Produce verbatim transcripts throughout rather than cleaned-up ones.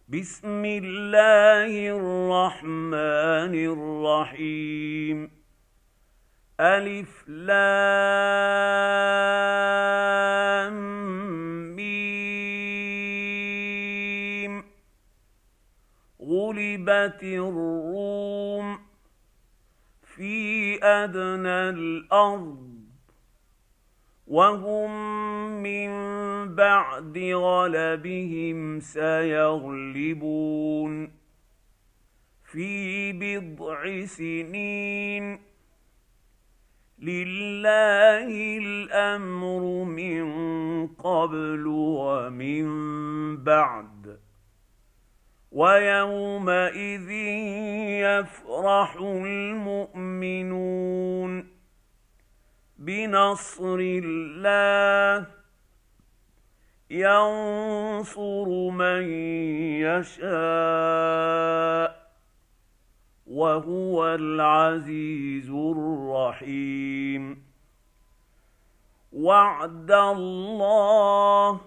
بسم الله الرحمن الرحيم. ألف لام ميم. غلبت الروم في أدنى الأرض وهم من بعد غلبهم سيغلبون في بضع سنين. لله الأمر من قبل ومن بعد ويومئذ يفرح المؤمنون بنصر الله ينصر من يشاء وهو العزيز الرحيم. وعد الله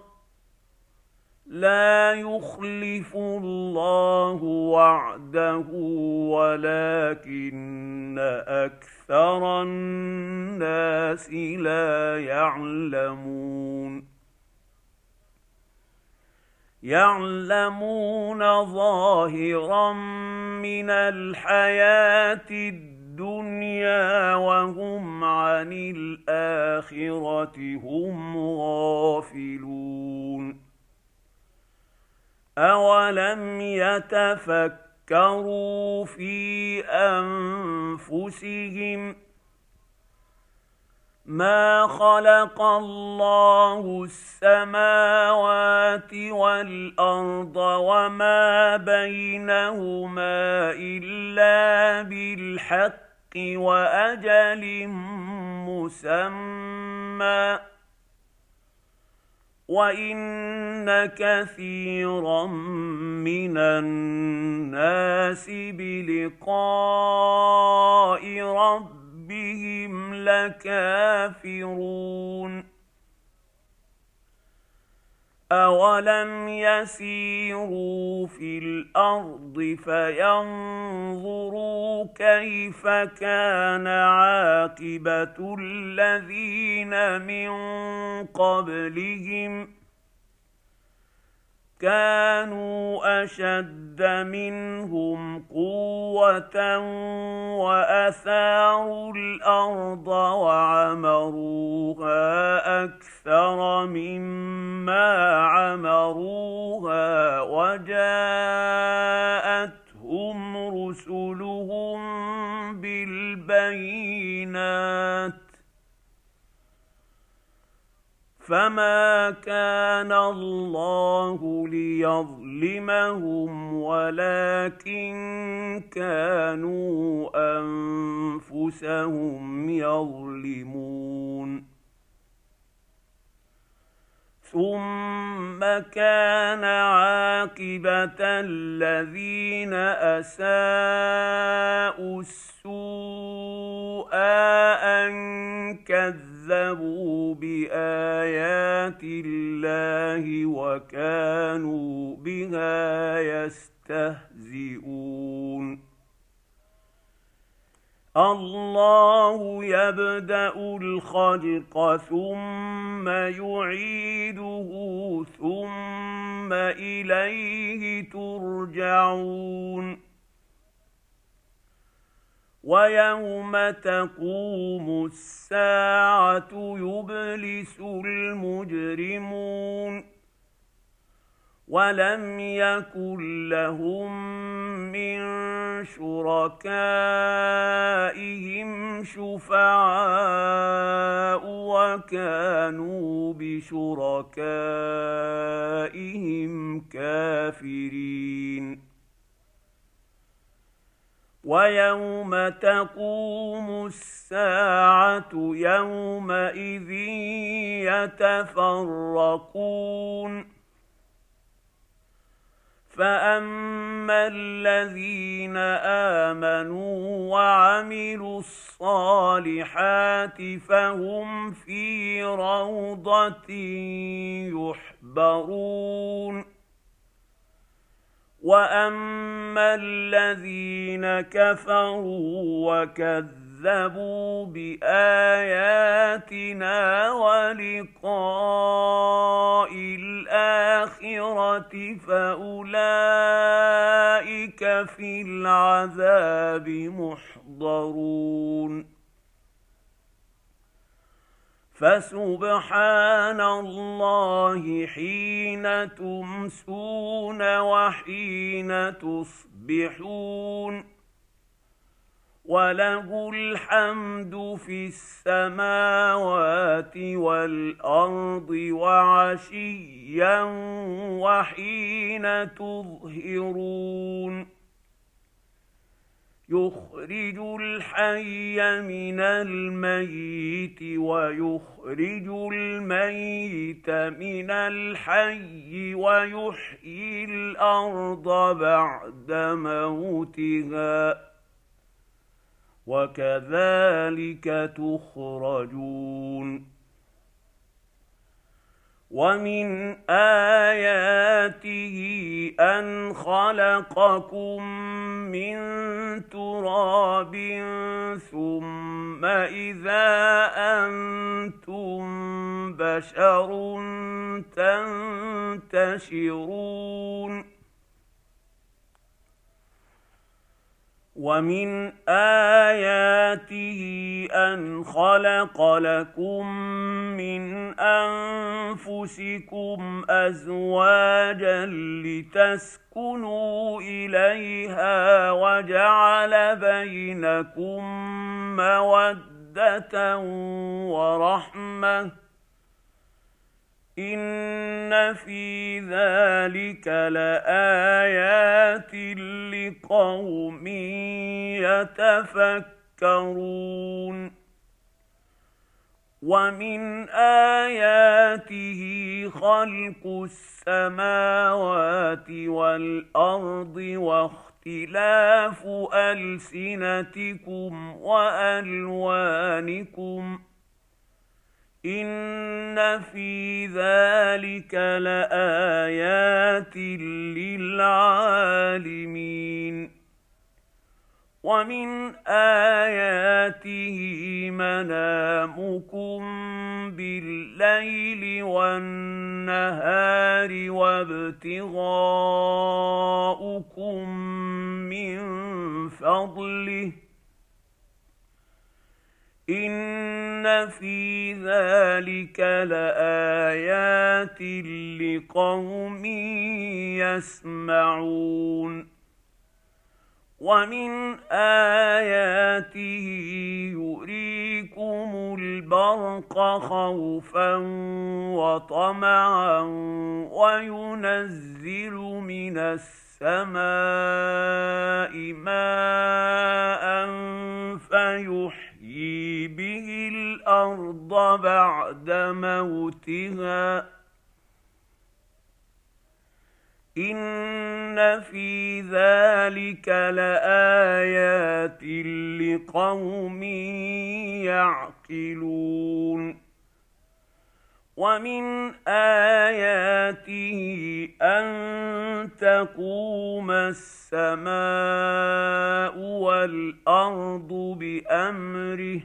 لا يخلف الله وعده ولكن أكثر الناس لا يعلمون. يعلمون ظاهرا من الحياة الدنيا وهم عن الآخرة هم غافلون. أولم يتفكروا في أنفسهم ما خلق الله السماوات والأرض وما بينهما إلا بالحق وأجل مسمى وإن كثيرا من الناس بلقاء ربهم لكافرون. أولم يسيروا في الأرض فينظروا كيف كان عاقبة الذين من قبلهم كانوا أشد منهم قوة وأثاروا الأرض وعمروها أكثر مما عمروها وجاءتهم رسلهم بالبينات فما كان الله ليظلمهم ولكن كانوا أنفسهم يظلمون. ثم كان عاقبة الذين أساءوا السوء أن كذبوا بآيات الله وكانوا بها يستهزئون. الله يبدأ الخلق ثم يعيده ثم إليه ترجعون. ويوم تقوم الساعة يبلس المجرمون ولم يكن لهم من شركائهم شفعاء وكانوا بشركائهم كافرين. ويوم تقوم الساعة يومئذ يتفرقون فأما الذين آمنوا وعملوا الصالحات فهم في روضة يحبرون وأما الذين كفروا وكذبوا بآياتنا ولقاء الآخرة فأولئك في العذاب محضرون. فسبحان الله حين تمسون وحين تصبحون، وله الحمد في السماوات والأرض وعشيا وحين تظهرون. يخرج الحي من الميت ويخرج الميت من الحي ويحيي الأرض بعد موتها، وكذلك تخرجون. ومن آياته أن خلقكم من تراب ثم إذا أنتم بشر تنتشرون. ومن آياته أن خلق لكم من أنفسكم أزواجا لتسكنوا إليها وجعل بينكم مودة ورحمة، إن في ذلك لآيات لقوم يتفكرون. ومن آياته خلق السماوات والأرض واختلاف ألسنتكم وألوانكم، إن في ذلك لآيات للعالمين. ومن آياته منامكم بالليل والنهار وابتغاؤكم من فضله، إن في ذلك لآيات لقوم يسمعون. ومن آياته يريكم البرق خوفا وطمعا وينزل من السماء ماء فيحيي به الأرض بعد موتها، إن في ذلك لآيات لقوم يعقلون. ومن آياته أن تقوم السماء والأرض بأمره،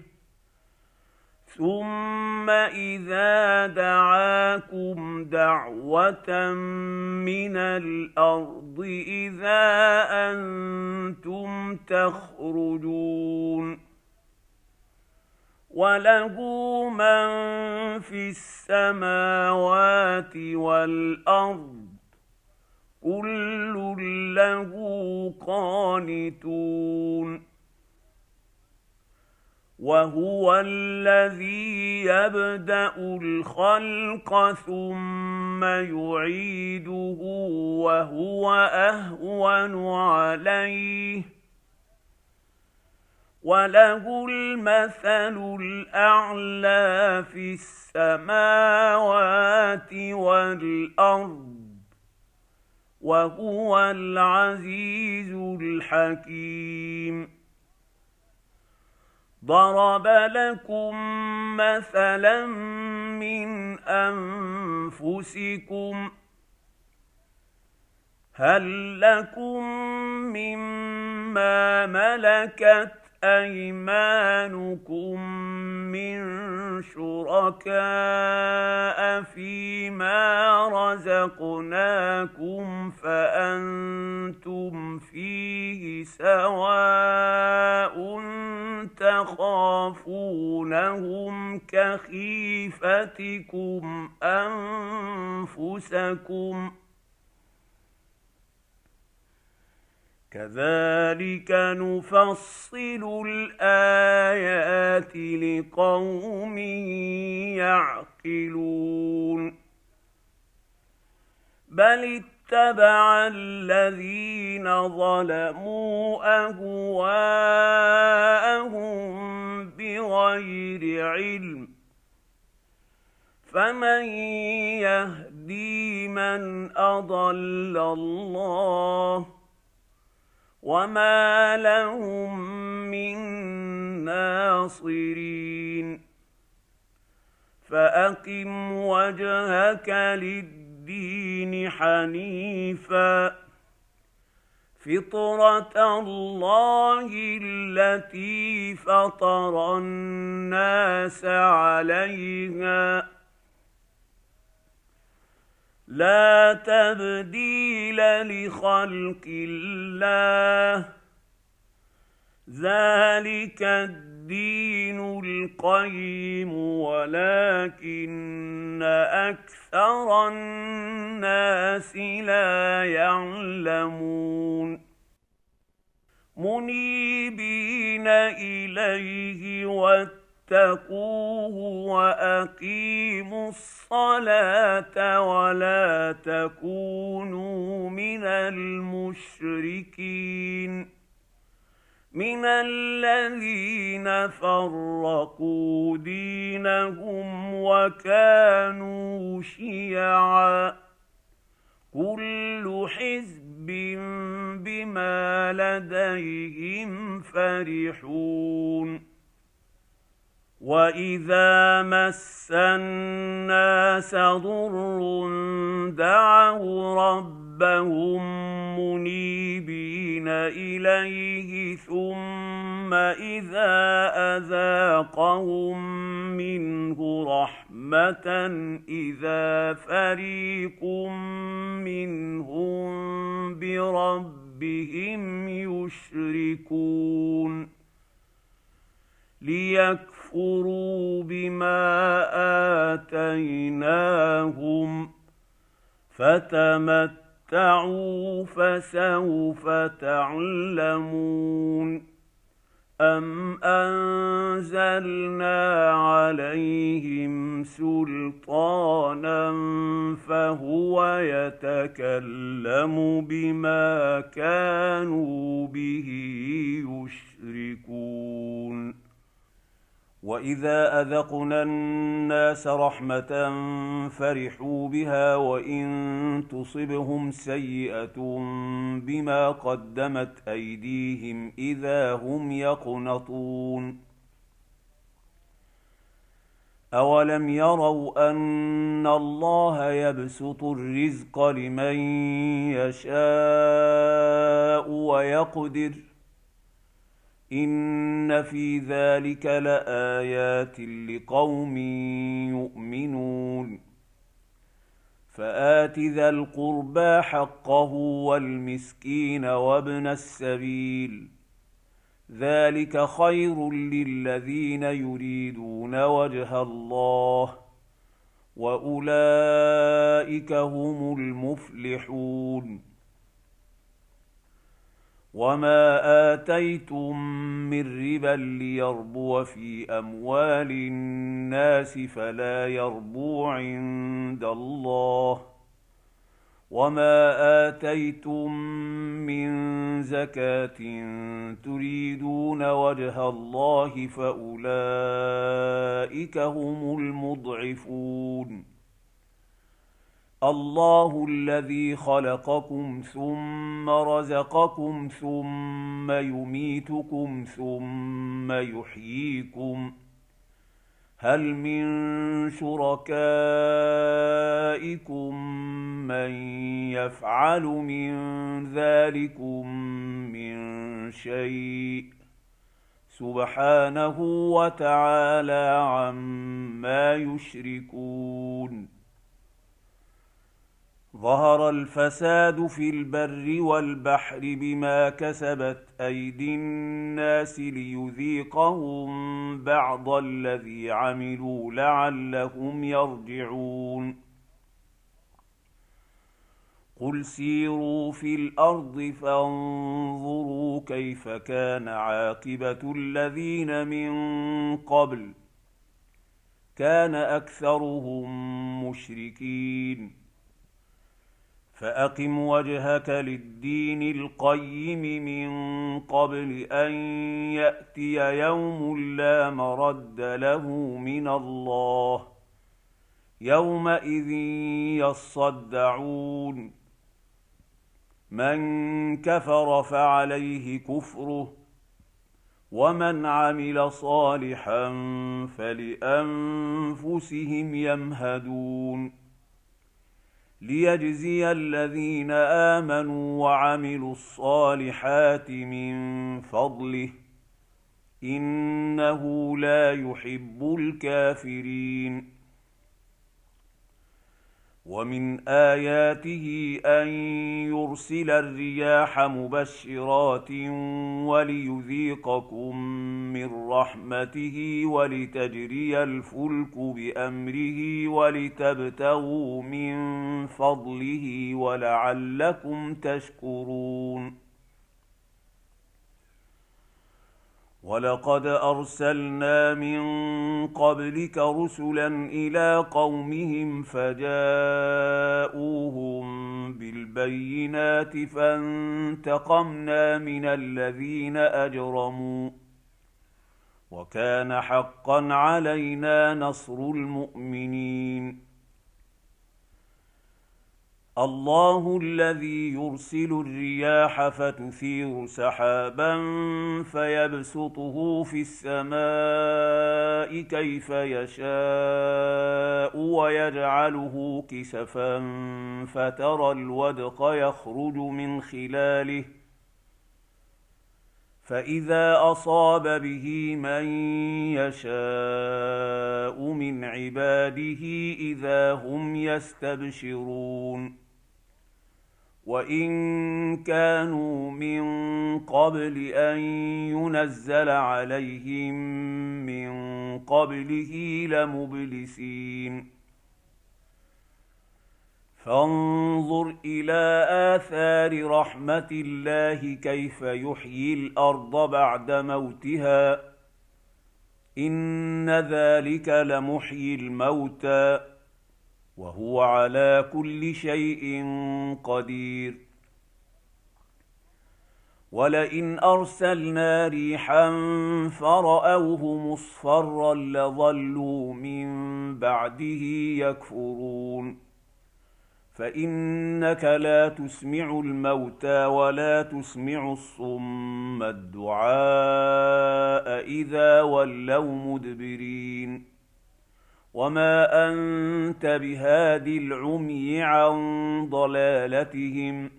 ثم إذا دعاكم دعوة من الأرض إذا أنتم تخرجون. وله من في السماوات والأرض كل له قانتون. وهو الذي يبدأ الخلق ثم يعيده وهو أهون عليه، وله المثل الأعلى في السماوات والأرض، وهو العزيز الحكيم. ضرب لكم مثلا من أنفسكم، هل لكم مما ملكت أيمانكم من شركاء فيما رزقناكم فأنتم فيه سواء تخافونهم كخيفتكم أنفسكم كذلك نفصل الآيات لقوم يعقلون بل اتبع الذين ظلموا أهواءهم بغير علم فمن يهدي من أضل الله وما لهم من ناصرين فأقم وجهك للدين حنيفا فطرة الله التي فطر الناس عليها لا تبديل لخلق الله ذلك الدين القيم ولكن أكثر الناس لا يعلمون منيبين إليه واتقوه وأقيموا الصلاة ولا تكونوا من المشركين من الذين فرقوا دينهم وكانوا شيعا كل حزب بما لديهم فرحون وإذا مس الناس ضر دعوا ربهم منيبين إليه ثم إذا أذاقهم منه رحمة إذا فريق منهم بربهم يشركون ليكفروا بما آتيناهم فتمتعوا فسوف تعلمون أم أنزلنا عليهم سلطانا فهو يتكلم بما كانوا به يشركون وإذا أذقنا الناس رحمة فرحوا بها وإن تصبهم سيئة بما قدمت أيديهم إذا هم يقنطون أولم يروا أن الله يبسط الرزق لمن يشاء ويقدر إن في ذلك لآيات لقوم يؤمنون فآت ذا القربى حقه والمسكين وابن السبيل ذلك خير للذين يريدون وجه الله وأولئك هم المفلحون وما آتيتم من ربا ليربو في أموال الناس فلا يربو عند الله وما آتيتم من زكاة تريدون وجه الله فأولئك هم المضعفون الله الذي خلقكم ثم رزقكم ثم يميتكم ثم يحييكم هل من شركائكم من يفعل من ذلكم من شيء سبحانه وتعالى عما يشركون ظهر الفساد في البر والبحر بما كسبت أيدي الناس ليذيقهم بعض الذي عملوا لعلهم يرجعون قل سيروا في الأرض فانظروا كيف كان عاقبة الذين من قبل كان أكثرهم مشركين فأقم وجهك للدين القيم من قبل أن يأتي يوم لا مرد له من الله يومئذ يصدعون من كفر فعليه كفره ومن عمل صالحا فلأنفسهم يمهدون ليجزي الذين آمنوا وعملوا الصالحات من فضله إنه لا يحب الكافرين ومن آياته أن يرسل الرياح مبشرات وليذيقكم من رحمته ولتجري الفلك بأمره ولتبتغوا من فضله ولعلكم تشكرون ولقد أرسلنا من قبلك رسلا إلى قومهم فجاءوهم بالبينات فانتقمنا من الذين أجرموا وكان حقا علينا نصر المؤمنين الله الذي يرسل الرياح فتثير سحابا فيبسطه في السماء كيف يشاء ويجعله كسفا فترى الودق يخرج من خلاله فإذا أصاب به من يشاء من عباده إذا هم يستبشرون وإن كانوا من قبل أن ينزل عليهم من قبله لمبلسين فانظر إلى آثار رحمة الله كيف يحيي الأرض بعد موتها إن ذلك لمحيي الموتى وهو على كل شيء قدير ولئن أرسلنا ريحا فرأوه مصفرا لظلوا من بعده يكفرون فإنك لا تسمع الموتى ولا تسمع الصم الدعاء إذا ولوا مدبرين وما أنت بهاد العمي عن ضلالتهم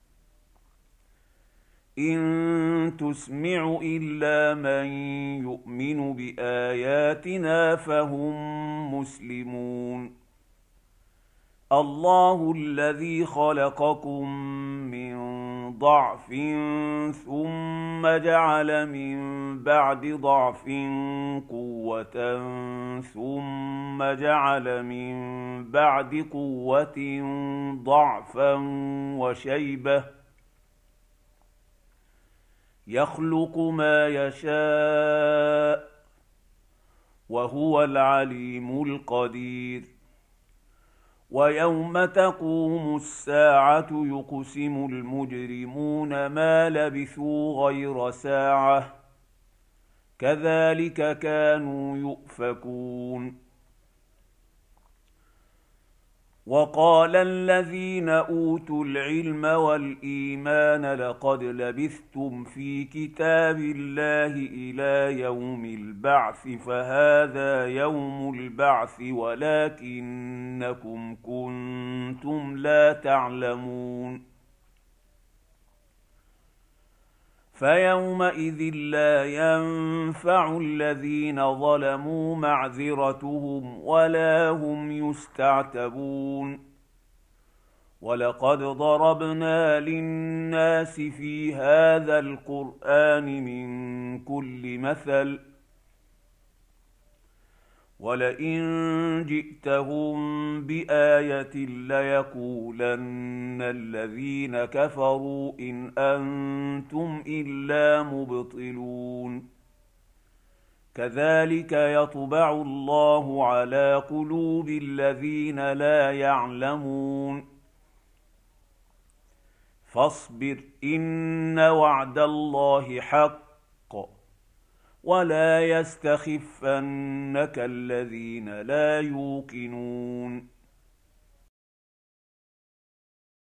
إن تسمع إلا من يؤمن بآياتنا فهم مسلمون الله الذي خلقكم من ضعف ثم جعل من بعد ضعف قوة ثم جعل من بعد قوة ضعفا وشيبة يخلق ما يشاء وهو العليم القدير ويوم تقوم الساعة يقسم المجرمون ما لبثوا غير ساعة كذلك كانوا يؤفكون وقال الذين اوتوا العلم والايمان لقد لبثتم في كتاب الله الى يوم البعث فهذا يوم البعث ولكنكم كنتم لا تعلمون فيومئذ لا ينفع الذين ظلموا معذرتهم ولا هم يستعتبون ولقد ضربنا للناس في هذا القرآن من كل مثل ولئن جئتهم بآية ليقولن الذين كفروا إن أنتم إلا مبطلون كذلك يطبع الله على قلوب الذين لا يعلمون فاصبر إن وعد الله حق ولا يستخفنك الذين لا يوقنون